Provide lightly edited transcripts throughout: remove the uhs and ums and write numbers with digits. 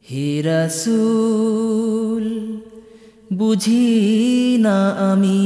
হে রাসূল বুঝি না আমি,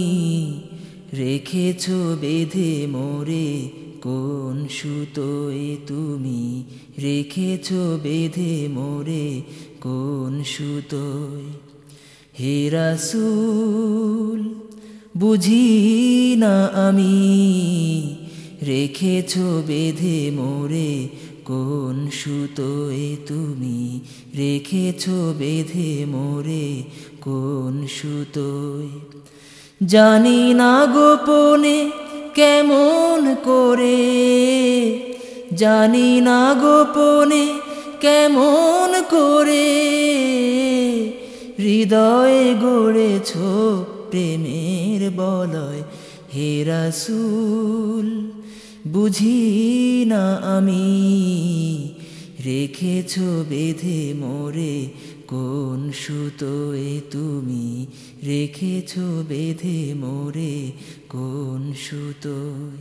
রেখেছ বেঁধে মোরে কোন সুতোয় তুমি, রেখেছ বেঁধে মোরে কোন সুতোয়। হে রাসূল বুঝি না আমি, রেখেছ বেঁধে মোরে কোন সুতোয় তুমি, রেখেছ বেঁধে মোরে কোন সুতোয়। জানি না গোপনে কেমন করে, জানি না গোপনে কেমন করে, হৃদয়ে গড়েছ প্রেমের বলয়। হে রাসূল বুঝি না আমি, রেখেছ বেঁধে মোরে কোন সুতোয় তুমি, রেখেছ বেঁধে মোরে কোন সুতোয়।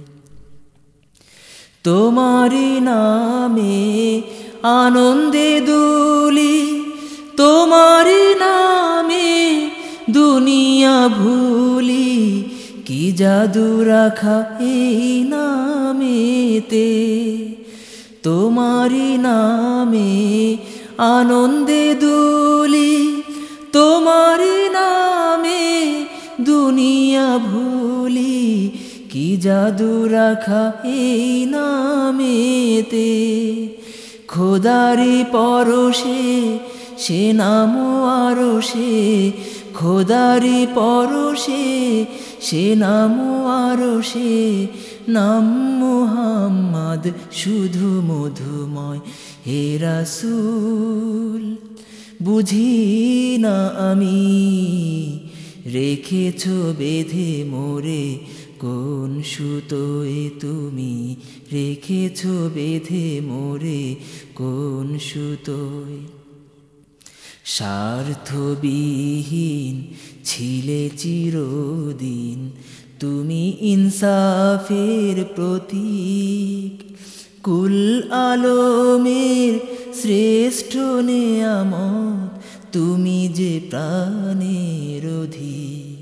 তোমারি নামে আনন্দে দুলি, তোমারি নামে দুনিয়া ভুলি, কি জাদু রাখা এই নামেতে। তোমারি নামে আনন্দে দুলি, তোমারি নামে দুনিয়া ভুলি, কি জাদু রাখা এই নামেতে। খোদারি পরশে সে নাম আরশে, খোদারি পরশে সে নাম আরশে, নাম মুহাম্মদ শুধু মধুময়। হে রাসূল বুঝি না আমি, রেখেছ বেঁধে মোরে কোন সুতোয় তুমি, রেখেছ বেঁধে মোরে কোন সুতোয়। স্বার্থবিহীন ছিলে চিরদিন তুমি, ইনসাফের প্রতীক, কুল আলমের শ্রেষ্ঠ নেয়ামত তুমি যে প্রাণের অধিক।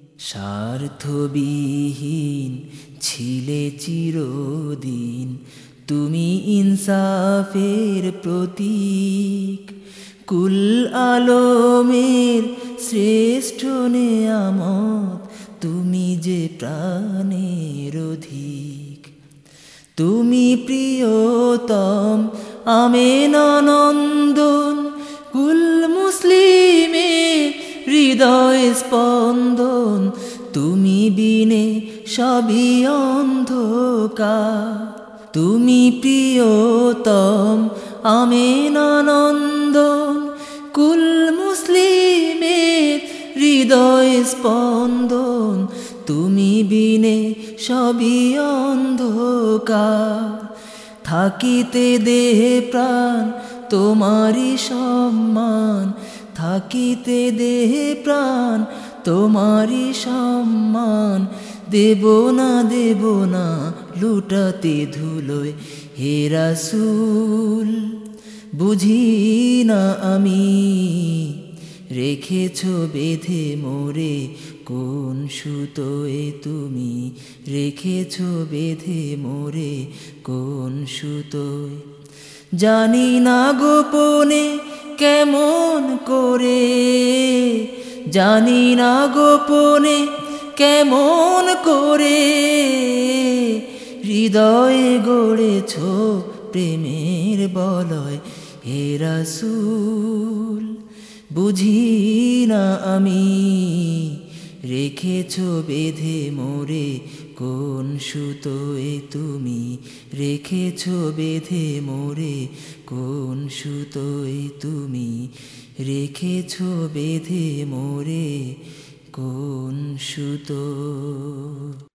স্বার্থবিহীন ছিলে চিরদিন তুমি, ইনসাফের প্রতীক, কুল আলমের শ্রেষ্ঠ নেয়ামত তুমি যে প্রাণের অধিক। তুমি প্রিয়তম আমেনা নন্দন, কুল মুসলিমের হৃদয় স্পন্দন, তুমি বিনে সবই অন্ধকার। তুমি প্রিয়তম আমেনা নন্দন, কুল মুসলিমের হৃদয় স্পন্দন, তুমি বিনে সবই অন্ধকার। থাকিতে দেহে প্রাণ তোমারি সম্মান, থাকিতে দেহে প্রাণ তোমারি সম্মান, দেব না লুটাতে ধুলোয়। হে রাসূল বুঝি না আমি, রেখেছ বেঁধে মোরে কোন সুতোয় তুমি, রেখেছ বেঁধে মোরে কোন সুতোয়। জানি না গোপনে কেমন করে, জানি না গোপনে কেমন করে, হৃদয়ে গড়েছ প্রেমের বলয়। হে রাসূল বুঝি না আমি, রেখেছ বেঁধে মোরে কোন সুতোয় তুমি, রেখেছ বেঁধে মোরে কোন সুতোয় তুমি, রেখেছ বেঁধে মোরে কোন সুতো।